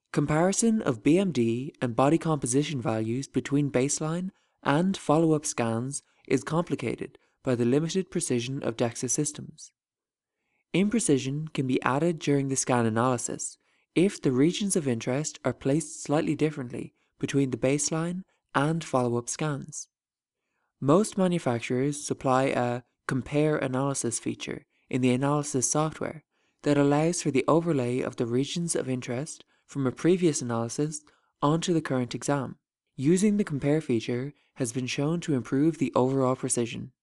Comparison of BMD and body composition values between baseline and follow-up scans is complicated by the limited precision of DEXA systems. Imprecision can be added during the scan analysis if the regions of interest are placed slightly differently between the baseline and follow-up scans. Most manufacturers supply a compare analysis feature in the analysis software that allows for the overlay of the regions of interest from a previous analysis onto the current exam. Using the compare feature has been shown to improve the overall precision.